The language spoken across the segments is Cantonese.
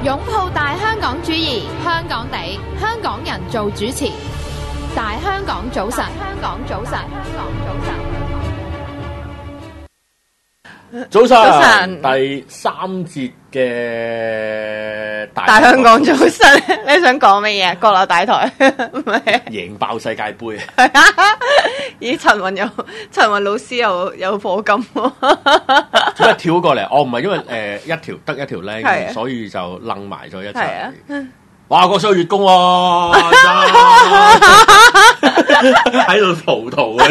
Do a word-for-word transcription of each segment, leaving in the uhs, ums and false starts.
擁抱大香港主義，香港地，香港人做主持。大香港早晨，香港早晨，香港早晨。 早晨， 早晨第三節嘅大大香港早晨，你想講乜嘢？國立大台唔係贏爆世界盃， 咦？陳雲有陳雲老師有有課金喎， 做咩跳過嚟？哦，唔係因為誒、呃、一條得一條係 link， 啊所以就楞埋咗一齊。 係啊， 哇！個雙月公喎，喺度葡萄嘅，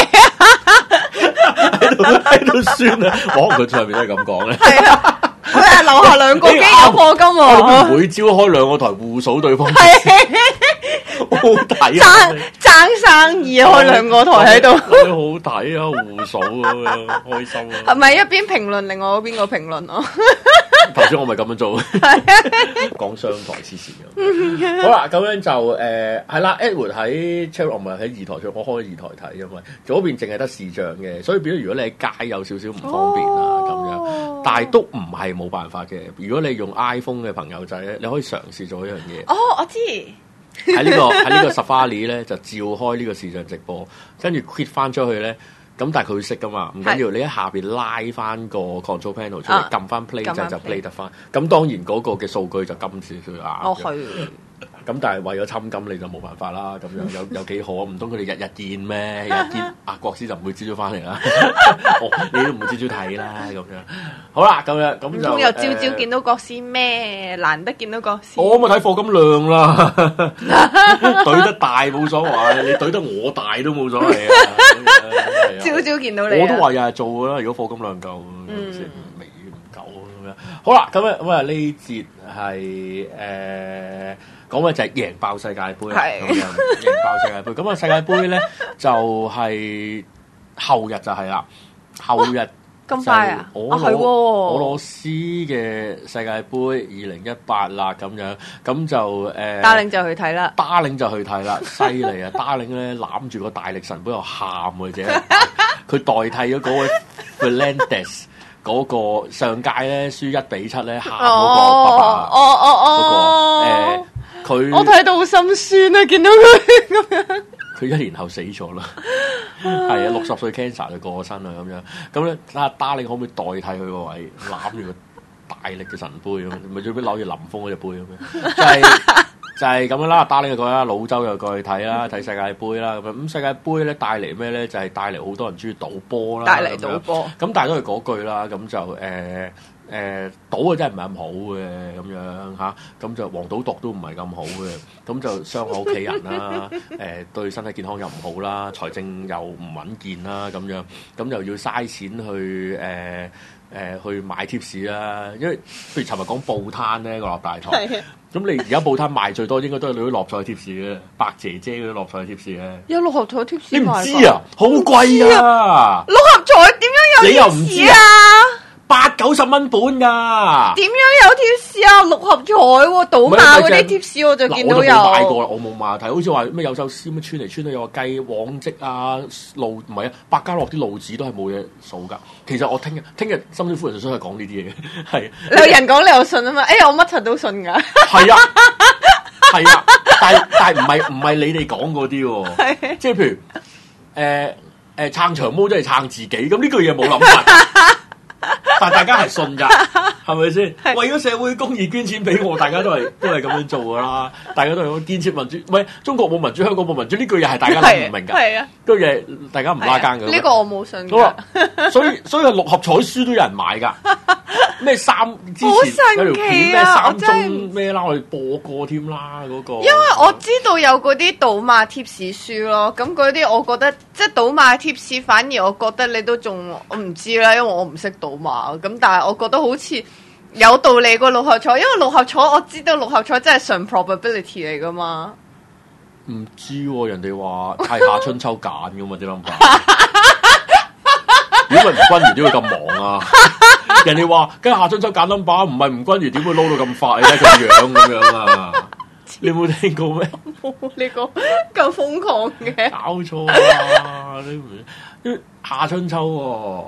喺度喺度酸啊！可能佢上面都係咁講咧。 係啊，佢係樓下兩個機有課金我哋喎， 唔會召開兩個台互數對方， 係好好睇啊！ 爭爭生意開兩個台喺度， 好睇啊，互數咁樣開心啊！ 係咪一邊評論，另外嗰邊個評論咯？ 頭先我咪咁樣做，講商台黐線咁。好啦，咁樣就誒係啦 ，Edward 喺 Cherry 唔係喺二台，我開二台睇，因為左邊淨係得視像嘅，所以變咗如果你喺街有少少唔方便啊咁、 哦、 樣，但係都唔係冇辦法嘅。如果你用 iPhone 嘅朋友仔咧，你可以嘗試做一樣嘢。 哦，我知。 喺呢、這個喺呢個 Safari 咧，就照開呢個視像直播，跟住 quit 翻出去咧。咁但係佢會識噶嘛，唔緊要，你喺下邊拉翻個 control panel 出嚟，撳翻 play 掣就 play 得翻。咁當然嗰個嘅數據就金少少啊。 哦，係。 咁但係為咗侵金，你就冇辦法啦。咁樣有有幾好啊？唔通佢哋日日見咩？日日見阿國師就唔會朝早翻嚟啦。哦，你都唔會朝早睇啦。咁樣好啦，咁樣咁就唔通又朝朝見到國師咩？難得見到國師。 我咪睇課金量啦，懟得大冇所謂，你懟得我大都冇所謂啊。 朝朝見到你， 我都話日日做㗎啦。如果課金量夠， 嗯， 未唔夠咁樣。好啦，咁啊咁啊呢節係誒。講嘅就係贏爆世界盃，咁樣贏爆世界盃。咁啊世界盃咧就係、是、後日就係啦，後日咁快啊！ 俄羅、 啊係俄羅斯嘅世界盃二零一八啦，咁樣咁就誒， 打領就去睇啦， 打領就去睇啦，犀利啊！打領咧攬住個大力神杯又喊嘅啫，佢代替咗嗰位 Fernandes 嗰個上屆咧輸一比七咧喊嗰個爸爸， 哦哦哦嗰個誒。佢我睇到好心酸啊！見到佢咁樣， 佢一年後死咗啦，係啊，六十歲 cancer 就過咗身啦咁樣。咁咧，睇下打領可唔可以代替佢個位，攬住個大力嘅神杯咁，咪最尾扭住林峰嗰隻杯咁樣，就係、是、就係、是、咁樣啦。打領就過去啦，老周又過去睇啦，睇世界盃啦咁樣。咁世界盃咧帶嚟咩咧？就係、是、帶嚟好多人中意賭波啦， 帶嚟賭波。 咁但係都係嗰句啦，咁就誒。呃誒、呃、賭啊真係唔係咁好嘅咁樣嚇，咁就黃賭毒都唔係咁好嘅，咁就傷害屋企人啦，誒、呃、對身體健康又唔好啦，財政又唔穩健啦咁樣，咁又要嘥錢去誒誒、呃呃、去買貼士啦，因為譬如尋日講報攤咧個落大台，咁你而家報攤賣最多應該都係你啲六合彩貼士嘅，白姐姐嗰啲六合彩貼士咧， 有六合彩貼士， 你唔知啊？好貴啊！ 六合彩點樣有你又唔貼士知啊？八九十蚊本㗎，點樣有貼士啊？六合彩喎，賭馬嗰啲貼士我就見到有。 我冇買過啦，我冇買睇，好似話咩有首詩咁穿嚟穿去有個雞往績啊路唔係啊，百家樂啲路子都係冇嘢數㗎。其實我聽日聽日深水夫人就想係講呢啲嘢嘅，係。 有人講你又信啊嘛？哎呀，我乜柒都信㗎。 係啊，係啊，但係但係唔係唔係你哋講嗰啲喎，即係譬如誒誒、呃呃、撐長毛即係撐自己，咁呢句嘢冇諗法。但大家係信㗎，係咪先？為咗社會公義捐錢俾我，大家都係都係咁樣做㗎啦。大家都係建設民主，唔係中國冇民主，香港冇民主呢句嘢係大家諗唔明㗎。係啊，呢句嘢大家唔拉更㗎。 呢個我冇信㗎。 所以所以係六合彩書都有人買㗎。咩三之前有條片咩、 啊、 三中咩啦，我哋播過添啦嗰個。 因為我知道有嗰啲賭馬貼士書咯，咁嗰啲我覺得即係賭馬貼士，反而我覺得你都仲我唔知啦，因為我唔識賭馬。咁但係我覺得好似有道理過六合彩，因為六合彩我知道六合彩真係純 probability 嚟噶嘛。 唔知喎、啊，人哋話係夏春秋揀噶嘛啲 number。如果唔係吳君如點會咁忙啊？人哋話跟夏春秋揀 number，唔係吳君如點會撈到咁快咧？咁樣咁樣啊！你有冇聽過咩？ 冇呢個咁瘋狂嘅。 搞錯啊！你唔因為夏春秋喎、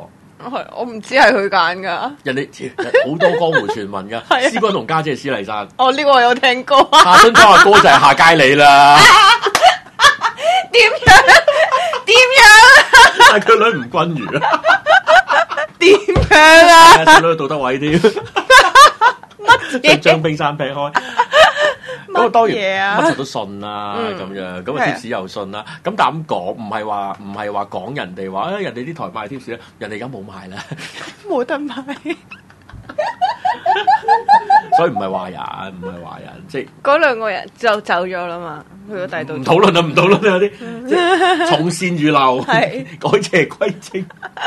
係我唔知係佢揀㗎。 人哋好多江湖傳聞㗎， 係啊施君同家姐係施麗珊。 哦，呢個我有聽過。 夏春秋阿哥就係夏佳理啦。 點樣？點樣？ 但係佢女吳君如啊。 點樣啊？ 細女杜德偉添。將將冰山劈開。咁啊，當然乜柒都信啦，咁、嗯、樣咁啊，貼士又信啦。咁但咁講，唔係話唔係話講人哋話，誒人哋啲台賣貼士咧，人哋而家冇賣啦， 冇得賣。 所以唔係壞人，唔係壞人，即係嗰兩個人就走咗啦嘛，去咗第度。 唔討論啦，唔討論啦，有啲即係從善如流，改邪歸正。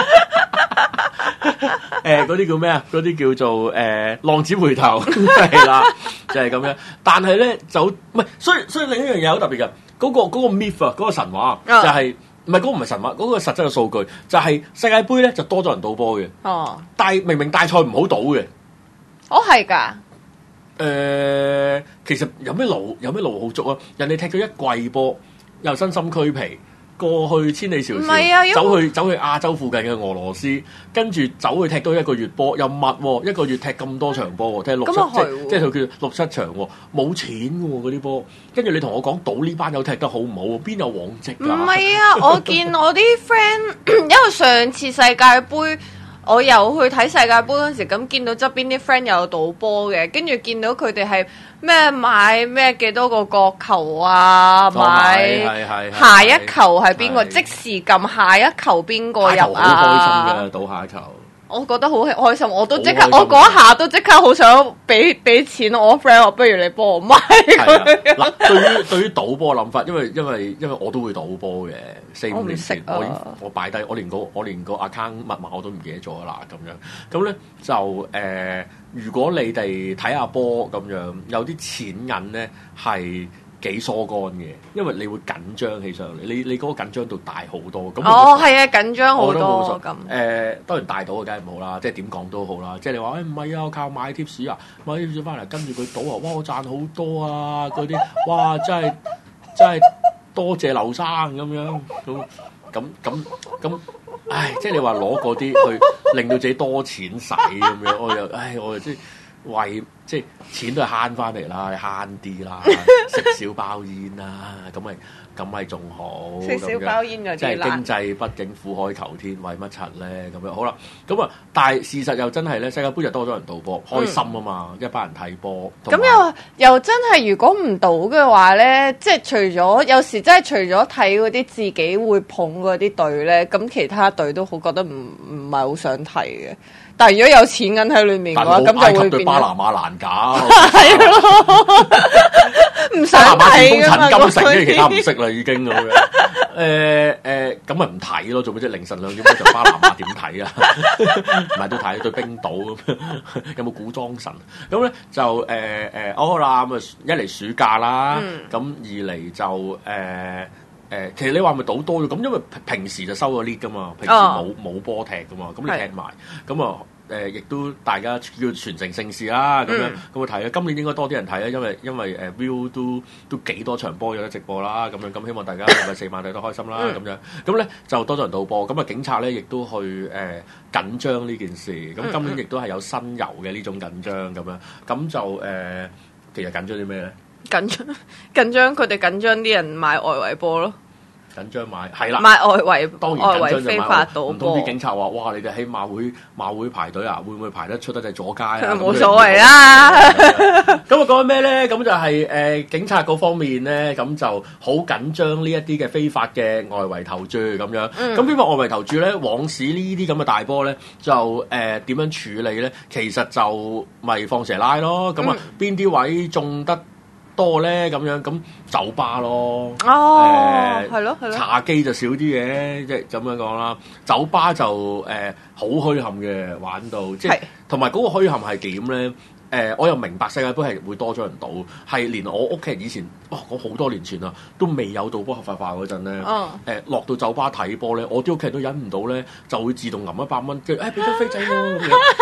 誒嗰啲叫咩啊？嗰啲叫做誒、呃、浪子回頭，係啦，就係、是、咁樣。但係咧就唔係，所以所以另一樣嘢好特別嘅，嗰、那個嗰、那個 myth 啊，嗰個神話、哦、就係唔係嗰個唔係神話，嗰、那個實質嘅數據就係、是、世界盃咧就多咗人賭波嘅。哦，但係明明大賽唔好賭嘅。 哦，係㗎。 誒、呃，其實有咩路有咩路好足啊？人哋踢咗一季波，又身心俱疲。過去千里迢迢、啊，走去走去亞洲附近嘅俄羅斯，跟住走去踢多一個月波，又密喎，一個月踢咁多場波，踢六七即即係佢叫六七場喎，冇錢喎嗰啲波。跟住你同我講賭呢班友踢得好唔好？邊有往績㗎？ 唔係啊，我見我啲 friend，因為上次世界盃。我又去睇世界盃嗰陣時，咁見到側邊啲 friend 有賭波嘅，跟住見到佢哋係咩買咩幾多個角球啊，買下一球係邊個，即時撳下一球邊個入啊！ 好開心嘅賭下一球。 我覺得好開心，我都即刻，我嗰下都即刻好想俾俾錢我 friend，我不如你幫我買佢。 嗱，對於對於賭波嘅諗法，因為因為因為我都會賭波嘅，四五年前我、啊、我已經我擺低，我連個我連個 account 密碼我都唔記得咗啦，咁樣咁咧就誒、呃，如果你哋睇下波咁樣，有啲錢銀咧係幾疏乾嘅，因為你會緊張起上嚟，你你嗰個緊張度大好多。咁哦，係啊，緊張好多咁。誒、 呃，當然大賭啊，梗係唔好啦，即係點講都好啦。即係你話誒唔係啊，我靠買貼士啊，買貼士翻嚟跟住佢賭啊，哇我賺好多啊，嗰啲哇真係真係多謝劉生咁樣，咁咁咁咁，唉，即係你話攞嗰啲去令到自己多錢使咁樣，我又唉我又即係。為即係錢都係慳翻嚟啦，慳啲啦，食少包煙啦，咁咪咁咪仲好。 食少包煙嗰啲即係經濟畢竟苦海求天，為乜柒咧？咁樣好啦，咁啊，但係事實又真係咧，世界盃又多咗人賭波，開心啊嘛，嗯、一班人睇波。咁又又真係，如果唔賭嘅話咧，即係除咗有時真係除咗睇嗰啲自己會捧嗰啲隊咧，咁其他隊都好覺得唔唔係好想睇嘅。但係如果有錢銀喺裏面嘅話，咁就會變。巴拿馬難搞，係咯，唔想睇㗎嘛。 金城，跟住其他唔識啦，已經咁樣。誒誒，咁咪唔睇咯，做咩啫？凌晨兩點鐘就巴拿馬點睇啊？唔係都睇對冰島咁樣，有冇古裝神？咁咧就誒誒，好啦，咁啊一嚟暑假啦，咁、嗯、二嚟就誒。呃誒，其實你話咪賭多咗咁，因為平時就收咗 lead 噶嘛，平時冇冇波踢噶嘛，咁你踢埋，咁啊誒，亦都大家叫傳承盛事啦，咁樣咁啊睇啊，今年應該多啲人睇啊，因為因為誒 view 都都幾多場波有得直播啦，咁樣咁希望大家係咪四萬睇得開心啦，咁樣咁咧就多咗人賭波，咁啊警察咧亦都去誒、呃、緊張呢件事，咁今年亦都係有新遊嘅呢種緊張咁樣，咁就誒、呃、其實緊張啲咩咧？ 緊張緊張，佢哋緊張啲人買外圍波咯。 緊張買係啦， 買外圍當然緊張就買非法賭波。唔通啲警察話：哇！你哋喺馬會馬會排隊啊，會唔會排得出得就阻街啊？ 冇所謂啦。 咁啊講緊咩咧？咁就係、是、誒、呃、警察嗰方面咧，咁就好緊張呢一啲嘅非法嘅外圍投注咁樣。咁、嗯、非法外圍投注咧，往時呢啲咁嘅大波咧，就誒點、呃、樣處理咧？其實就咪放蛇拉咯。咁啊，邊啲位中得多咧咁樣，咁酒吧咯， 哦，係、呃、咯係咯， 茶機就少啲嘅，即係咁樣講啦。酒吧就誒好墟冚嘅，玩到即係同埋嗰個墟冚係點咧？誒、呃，我又明白世界盃係會多咗人賭，係連我屋企人以前，哇，講好多年前啦，都未有賭波合法化嗰陣咧，誒、哦呃、落到酒吧睇波咧，我啲屋企人都忍唔到咧，就會自動揞一百蚊，跟住誒俾張飛仔喎咁樣，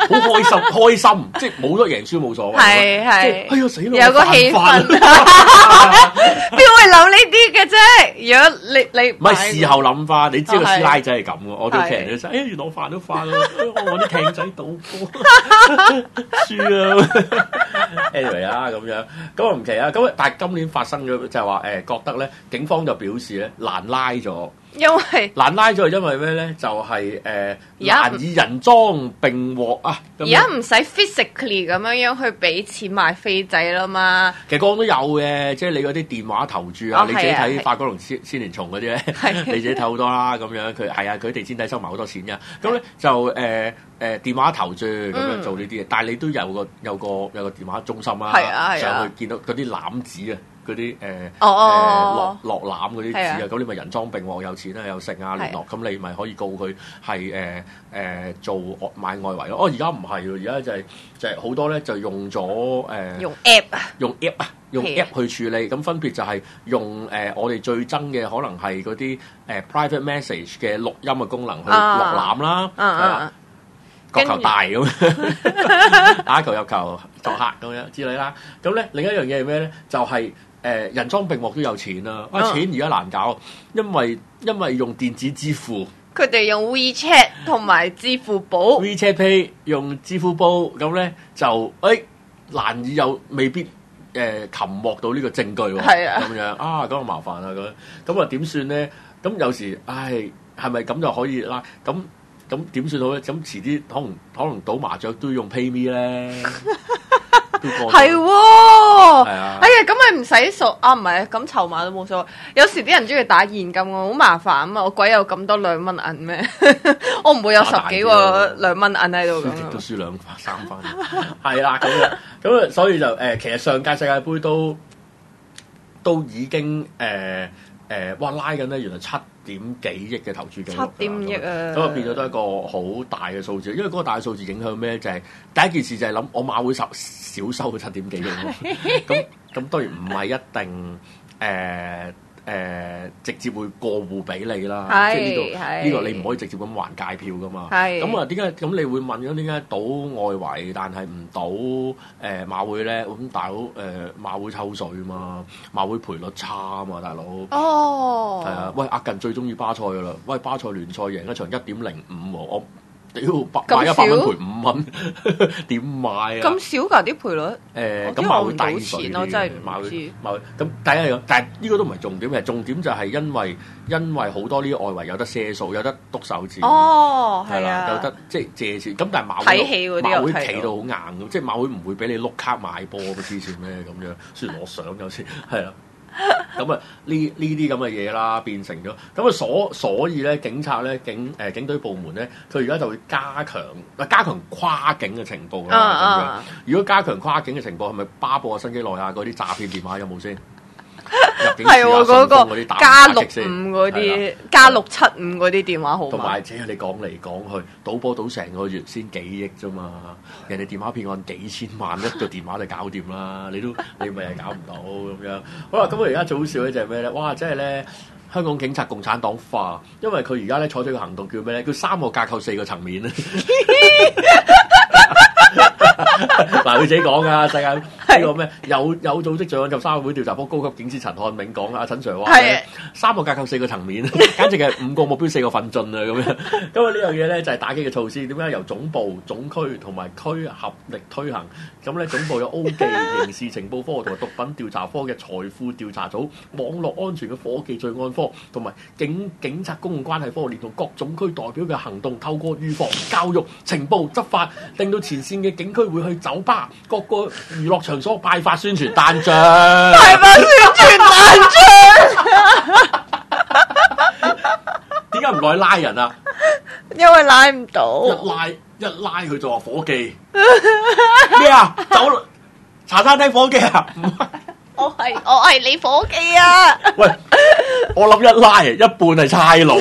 好開心，開心，即係冇得贏輸冇所謂。 係係， 哎呀死啦！ 有個氣氛，邊會諗呢啲嘅啫？如果你你唔係事後諗翻，你知個師奶仔係咁嘅，我啲屋企人都係誒原來我飯都飯啦，我揾啲艇仔賭波輸啊！anyway 啊咁樣，咁啊唔奇啊，咁但係今年發生咗就係話誒覺得咧，警方就表示咧難拉咗。 因為難拉咗係因為咩咧？就係、係、誒、呃、 而家難以人贓並獲啊！ 而家唔使 physically 咁樣樣去俾錢買飛仔啦嘛。 其實個個都有嘅，即係你嗰啲電話投注啊， 哦你自己睇係啊法國龍千千年蟲嗰啲咧， 係你自己睇好多啦。咁樣佢係啊，佢哋先底收埋好多錢㗎。咁咧就誒誒、呃呃、電話投注咁樣做呢啲嘢，但係你都有個有個有個電話中心啦， 係啊係啊上去見到嗰啲攬子啊。嗰啲誒哦哦誒落落攬嗰啲紙啊， 係啊咁你咪人贓並獲有錢啊有剩啊聯絡，咁你咪可以告佢係誒誒做外買外圍咯。哦，而家唔係喎，而家就係就係好多咧就用咗誒用 app 啊， 用 app 啊，用係啊 app 去處理，咁分別就係用誒我哋最憎嘅可能係嗰啲誒 private message 嘅錄音嘅功能去落攬啦，係啦。角球大咁，打球入球作客咁樣之類啦。咁咧另一樣嘢係咩咧？就係、是、誒、呃、人贓並獲都有錢啦。啊錢而家難搞，因為因為用電子支付， 佢哋用 WeChat 同埋支付寶 WeChat Pay 用支付寶，咁咧就誒、哎、難以有未必誒擒獲到呢個證據喎。 係啊， 咁樣啊咁啊麻煩啦咁，咁啊點算咧？咁有時唉係咪咁就可以啦？咁咁點算好咧？咁遲啲可能可能賭麻雀都要用 PayMe 咧，都過係喎， 係啊哎呀咁咪唔使數啊，唔係咁籌碼都冇所謂。有時啲人中意打現金喎，好麻煩啊嘛！我鬼有咁多兩蚊銀咩？我唔會有十幾個兩蚊銀喺度咁都輸兩三分，係啦咁樣咁啊，所以就誒、呃，其實上屆世界盃都都已經誒誒、呃呃，哇拉緊咧，原來七點幾億嘅投注記錄， 七點五億啊！ 咁啊變咗都係一個好大嘅數字，因為嗰個大數字影響咩？就係、是、第一件事就係諗我馬會少少收佢七點幾億喎，咁咁當然唔係一定誒。呃誒、呃、直接會過戶俾你啦，即係呢個呢個你唔可以直接咁還界票噶嘛。咁啊點解咁你會問咗點解賭外圍但係唔賭誒、呃、馬會咧？咁大佬誒馬會抽水嘛，馬會賠率差啊嘛，大佬。 哦， 係啊，喂阿近最中意巴塞噶啦，喂巴塞聯賽贏一場一點零五喎，我。屌，買一百蚊賠五蚊，點買啊？ 咁少㗎啲賠率？ 誒，咁馬會低水啲，我真係馬會唔知。 馬會咁第一樣，但係呢個都唔係重點嘅，重點就係因為因為好多呢啲外圍有得賒數，有得篤手指。 哦，係係啦， 啊， 有得即係借錢。咁但係馬會睇戲嗰啲馬會我睇到企到好硬嘅，即係馬會唔會俾你碌卡買波嘅黐線咩咁樣？雖然我想有時係啦。咁啊，呢呢啲咁嘅嘢啦，變成咗咁啊，所所以咧，警察咧，警誒、呃、警隊部門咧，佢而家就會加強啊，加強跨境嘅情報啦。咁、 啊、 樣， 啊、 如果加強跨境嘅情報，係咪巴布亞新幾內亞嗰啲詐騙電話有冇先？ 係喎，嗰個加六五嗰的啲，加六七五嗰啲電話號碼。 同埋，即係你講嚟講去，賭波賭成個月先幾億啫嘛，人哋電話騙案幾千萬一個電話就搞掂啦，你都你咪係搞唔到咁樣。好啦，咁我而家最好笑咧就係咩咧？哇！即係咧，香港警察共產黨化，因為佢而家咧採取個行動叫咩咧？叫三個架構四個層面咧。嗱，佢自己講噶，世界呢個咩有有組織罪案及三合會調查科高級警司陳漢銘講啊，陳 Sir 話三個架構四個層面，簡直係五個目標四個奮進啊咁樣。咁啊呢樣嘢咧就係打擊嘅措施，點解由總部、總區同埋區合力推行？咁咧總部有 O 記刑事情報科同埋毒品調查科嘅財富調查組，網絡安全嘅伙計罪案科同埋警警察公共關係科，連同各總區代表嘅行動，透過預防、教育、情報、執法，令到前線嘅警區會去酒吧、各個娛樂場所派發宣傳單張， 派發宣傳單張。 點解唔落去拉人啊？ 因為拉唔到。 一拉一拉佢就話伙計咩啊？走茶餐廳伙計啊？ 我係我係你伙計啊！ 喂，我諗一拉一半係差佬，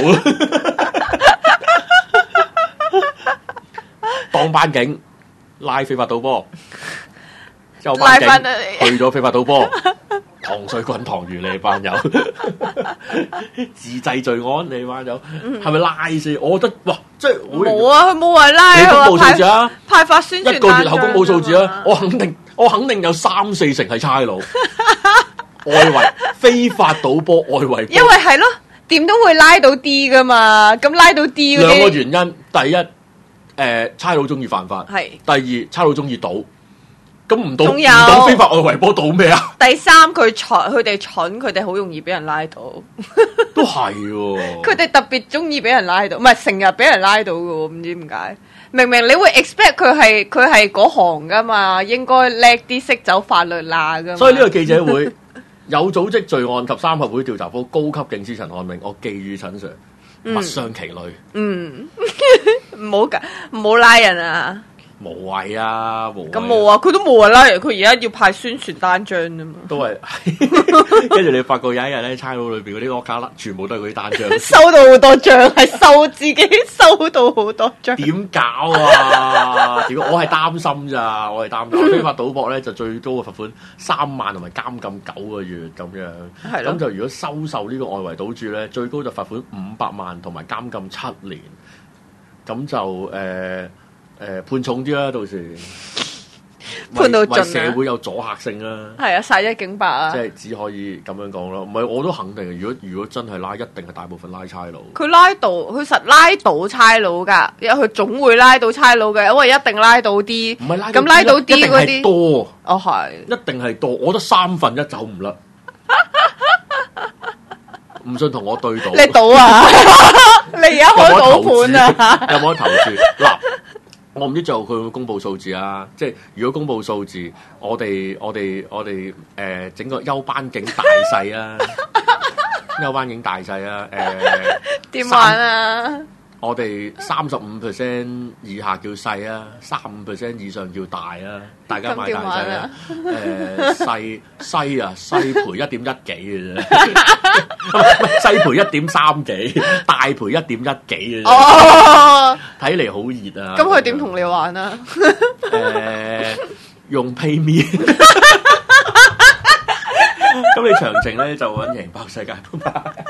當班警拉非法賭波，之後班警去咗非法賭波， 糖水滾糖魚你班友，自製罪案你班友，係咪拉先？我覺得哇，即係冇啊，佢冇話拉你公啊， 佈數字啊， 派發宣傳一個月後公佈數字啊，我肯定我肯定有三四成係差佬，外圍非法賭波外圍， 因為係咯，點都會拉到啲噶嘛，咁拉到啲嗰啲兩個原因，第一。誒差佬中意犯法， 係第二差佬中意賭，咁唔賭唔仲有賭非法外圍波賭咩啊？ 第三佢蠢，佢哋蠢，佢哋好容易俾人拉到， 都係喎。 佢哋特別中意俾人拉到，唔係成日俾人拉到嘅喎，唔知點解。明明你會 expect 佢係佢係嗰行噶嘛，應該叻啲識走法律罅噶嘛。 所以呢個記者會有組織罪案及三合會調查科高級警司陳漢明，我寄予陳 Sir。物傷其類， 嗯，唔好㗎，唔好拉人啊！ 無謂啊，無謂咁冇啊，佢都冇話拉人，佢而家要派宣傳單張啫嘛。 都係，跟住你發覺有一日咧，差佬裏邊嗰啲惡卡啦，全部都係嗰啲單張， 收到好多張，係收自己收到好多張。 點搞啊？點我係擔心咋，我係擔心非法賭博咧就最高嘅罰款三萬同埋監禁九個月咁樣。 係咯。 咁就如果收受呢個外圍賭注咧，最高就罰款五百萬同埋監禁七年。咁就誒。呃誒、呃、判重啲啦，到時判到盡啊！ 社會有阻嚇性啦， 係啊，殺一儆百啊！ 即係只可以咁樣講咯。唔係我都肯定，如果如果真係拉，一定係大部分拉差佬。 佢拉到，佢實拉到差佬㗎，因為佢總會拉到差佬嘅，因為一定拉到啲。 唔係拉咁拉到啲嗰啲多。 哦，係一定係多，我覺得三分一走唔甩。唔信同我對賭。 你賭啊！你而家開賭盤啊！ 有冇得投注？嗱。我唔知最後佢會公佈數字啊！即係如果公佈數字，我哋我哋我哋誒、呃、整個休班警大細啊，休班警大細啊誒點玩啊？ 我哋三十五 percent 以下叫細啊，三十五 percent 以上叫大啊，大家買大細啊！誒細細啊，細賠一點一幾嘅啫，細賠一點三幾，大賠一點一幾嘅啫。 哦， 睇嚟好熱啊！ 咁佢點同你玩啊？ 誒，用 PayMe。咁你詳情咧就揾贏爆世界盃。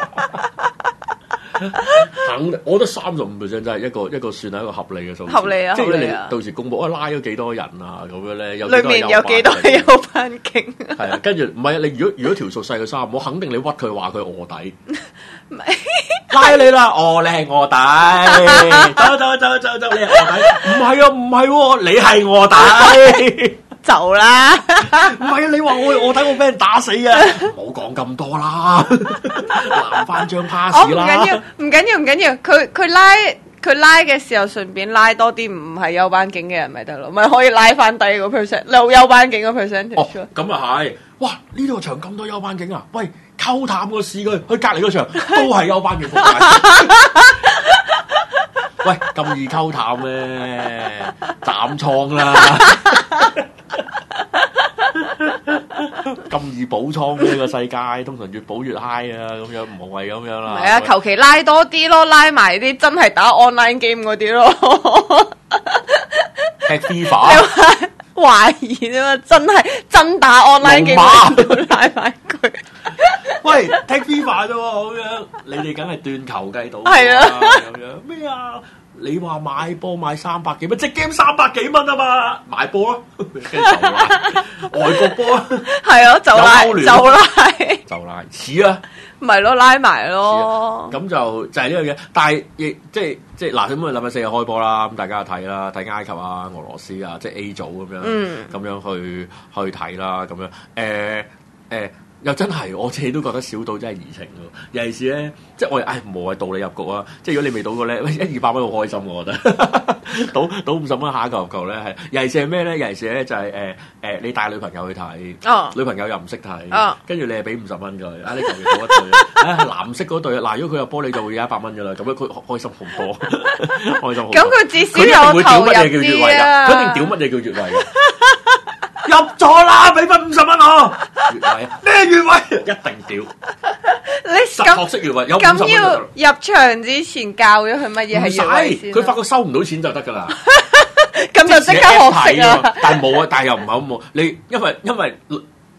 肯，我覺得三十五 percent 真係一個一個算係一個合理嘅數字。 合理啊！ 即係你合理啊！ 到時公佈，我拉咗幾多人啊？咁樣咧，有裏面有幾多休班警？ 係啊，跟住唔係啊！你如果如果條數細過三，我肯定你屈佢話佢臥底。拉你啦！哦，你係臥底，走走走走走，你係臥底。唔係啊，唔係喎，你係臥底。 走啦！ 唔係啊，你話我臥底，我俾人打死啊！冇講咁多啦，攬翻張 pass 啦。 唔緊要，唔緊要，唔緊要。佢佢拉佢拉嘅時候，順便拉多啲唔係休班警嘅人咪得咯，咪可以拉翻低個 percent，留休班警個 percent。 哦，咁啊係。哇！呢度場咁多休班警啊！喂，溝淡個市佢，去隔離嗰場都係休班警。喂，咁易溝淡咩？斬倉啦！咁易補倉呢個世界，通常越補越 high 啊！咁樣無謂咁樣啦。 係啊，求其拉多啲咯，拉埋啲真係打 online game 嗰啲咯。 踢 FIFA， 懷疑啫嘛，真係真打 online game 拉埋佢。 喂，踢 FIFA 啫喎，咁樣你哋梗係斷球計到。 係啊， 咁樣咩啊？你話買波買三百幾蚊，隻 game 三百幾蚊啊嘛，買波啊，跟住就拉外國波啊， 係啊，就拉就拉就拉似啊， 咪咯拉埋咯， 咁就就係呢樣嘢。但係亦即係即係嗱，咁啊禮拜四日開波啦，咁大家睇啦，睇埃及啊、俄羅斯啊，即係 A 組咁樣，咁、嗯、樣去去睇啦，咁樣誒誒。呃呃又真係，我自己都覺得小賭真係怡情喎。尤其是咧，即係我哋唉無謂賭你入局啊！即係如果你未賭過咧，一二百蚊好開心我覺得。賭賭五十蚊下一球入球咧係，尤其是係咩咧？尤其是咧就係誒誒，你帶女朋友去睇，哦、女朋友又唔識睇，跟住、哦、你係俾五十蚊佢，啊你求其賭一對，啊藍色嗰對，嗱如果佢入波你就會有一百蚊噶啦，咁樣佢開心好多，開心好多。咁佢至少有投入啲啊！佢一定屌乜嘢叫越位㗎？入咗啦，俾翻五十蚊我。越位啊！咩越位？一定屌！ 你學識越位有五十蚊就得啦。 入場之前教咗佢乜嘢係越位先？ 佢發覺收唔到錢就得噶啦。 咁就即刻學識啊！ 但係冇啊，但係又唔係好冇。你因為因為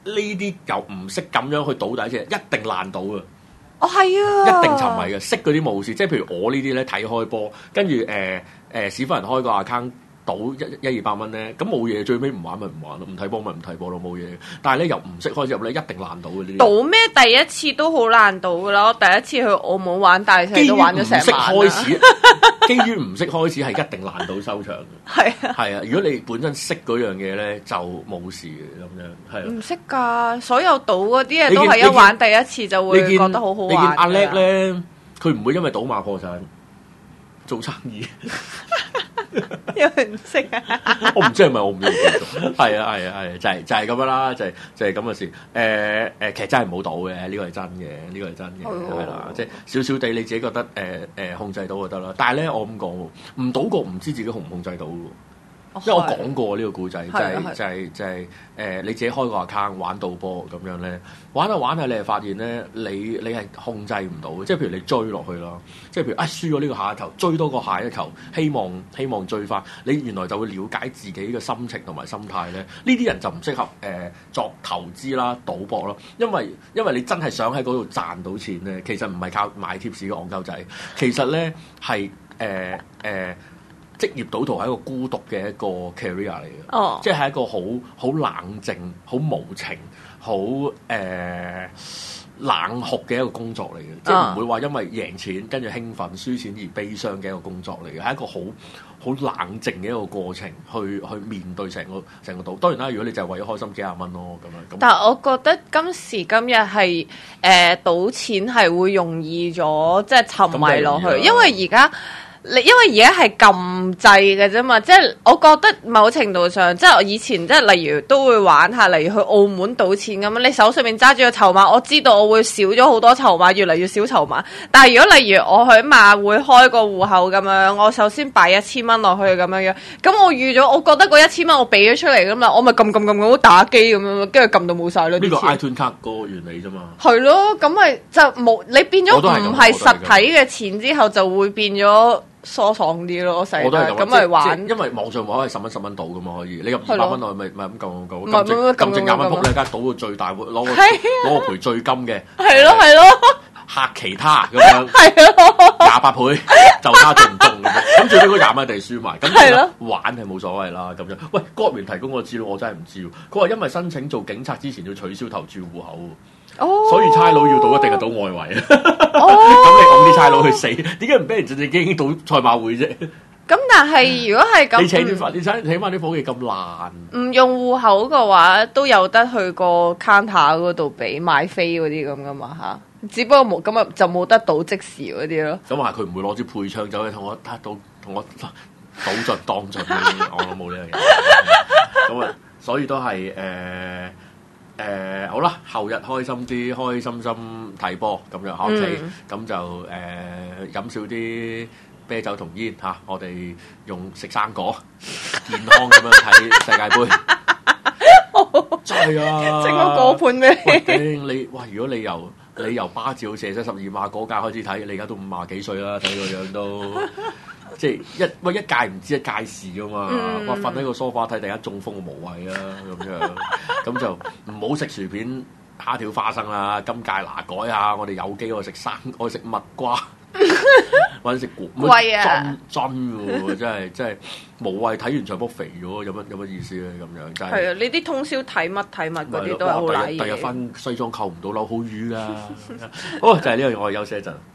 呢啲又唔識咁樣去賭底嘅，一定爛賭啊！ 哦，係啊， 一定沉迷嘅，識嗰啲冇事，即係譬如我呢啲咧睇開波，跟住誒誒屎忽人開個 account 賭一一二百蚊咧，咁冇嘢，最尾唔玩咪唔玩咯，唔睇波咪唔睇波咯，冇嘢。但係咧又唔識開始入咧，一定爛賭嘅呢啲。 賭咩？第一次都好難賭噶啦，我第一次去澳門玩大細都玩咗成晚啦。 基於唔識開始係一定爛賭收場嘅。係啊，係啊，如果你本身識嗰樣嘢咧，就冇事嘅咁樣，係啊。 唔識㗎，所有賭嗰啲嘢都係一玩第一次就會覺得好好玩。 你見阿叻咧，佢唔會因為賭馬破產做生意。 因為唔識啊！ 我唔知係咪我唔要繼續，係啊係啊係啊，就係就係咁樣啦，就係就係咁嘅事。誒誒，其實真係唔好賭嘅，呢個係真嘅，呢個係真嘅，係啦，即係少少地你自己覺得誒誒控制到就得啦。但係咧，我咁講，唔賭過唔知自己控唔控制到喎。因為我講過呢個故仔，就係就係就係誒你自己開個 account 玩賭波咁樣咧，玩下玩下你係發現咧，你你係控制唔到嘅，即係譬如你追落去啦，即係譬如啊輸咗呢個下一球，追多個下一球，希望希望追翻，你原來就會了解自己嘅心情同埋心態咧。呢啲人就唔適合誒、呃、作投資啦、賭博咯，因為因為你真係想喺嗰度賺到錢咧，其實唔係靠買貼士嘅戇鳩仔，其實咧係誒誒。職業賭徒係一個孤獨嘅一個 career 嚟嘅，oh. 即係一個好好冷靜、好無情、好誒、呃、冷酷嘅一個工作嚟嘅，即係唔會話因為贏錢跟住興奮、輸錢而悲傷嘅一個工作嚟嘅，係一個好好冷靜嘅一個過程去去面對成個成個賭。當然啦，如果你就係為咗開心幾廿蚊咯咁樣。 但係我覺得今時今日係誒賭錢係會容易咗，即係沉迷落去，因為而家。你因為而家係撳掣嘅啫嘛，即係我覺得某程度上，即係我以前即係例如都會玩下，例如去澳門賭錢咁樣，你手上面揸住個籌碼，我知道我會少咗好多籌碼，越嚟越少籌碼。但係如果例如我去馬會開個戶口咁樣，我首先擺一千蚊落去咁樣樣，咁我預咗，我覺得嗰一千蚊我俾咗出嚟噶嘛，我咪撳撳撳咁打機咁樣，跟住撳到冇晒咯。呢個 iTunes 卡個原理啫嘛。係咯，咁咪就冇你變咗唔係實體嘅錢之後，就會變咗。疏爽啲咯，細個咁咪玩， 因為網上話可以十蚊十蚊賭噶嘛，可以你入二百蚊落去咪咪咁撳撳撳，撳撳正廿蚊撲咧，梗係賭到最大，攞個攞個賠最金嘅， 係咯係咯， 嚇其他咁樣，係咯廿八倍就差中唔中咁樣，咁最尾嗰廿蚊一定輸埋，咁玩係冇所謂啦咁樣。喂，郭源提供個資料我真係唔知，佢話因為申請做警察之前要取消投注戶口。Oh. 所以差佬要賭一定係賭外圍啊！咁、oh. 你拱啲差佬去死，點解唔俾人正正經經賭賽馬會啫？ 咁但係如果係咁，你請啲法，你睇起碼啲夥計咁爛， 唔用戶口嘅話，都有得去個 counter 嗰度俾買飛嗰啲咁噶嘛嚇。只不過冇咁啊，就冇得賭即時嗰啲咯。 咁話佢唔會攞支配槍走去同我打賭，同我賭盡當盡我都冇呢樣嘢。咁啊，所以都係誒。呃誒、呃、好啦，後日開心啲，開開心心睇波咁樣喺屋企，咁、嗯、就誒、呃、飲少啲啤酒同煙嚇，我哋用食生果，健康咁樣睇世界盃。真係啊！ 整個果盤咩？ 你哇！如果你由你由巴照射出十二碼嗰屆開始睇，你而家都五廿幾歲啦，睇個樣都。即係一喂一屆唔知一屆事噶嘛，嗯、哇！瞓喺個梳化睇，突然間中風無謂啊咁樣，咁就唔好食薯片、蝦條、花生啦。今屆嗱改下，我哋有機我食生，我食蜜瓜，或者食果， 貴啊！ 真真喎，真係真係無謂。睇完場波肥咗，有乜有乜意思咧？咁樣真係。係啊， 你啲通宵睇乜睇乜嗰啲都係好瀨嘢。 第日翻西裝扣唔到樓，好瘀噶。好，就係呢樣嘢，我哋休息一陣。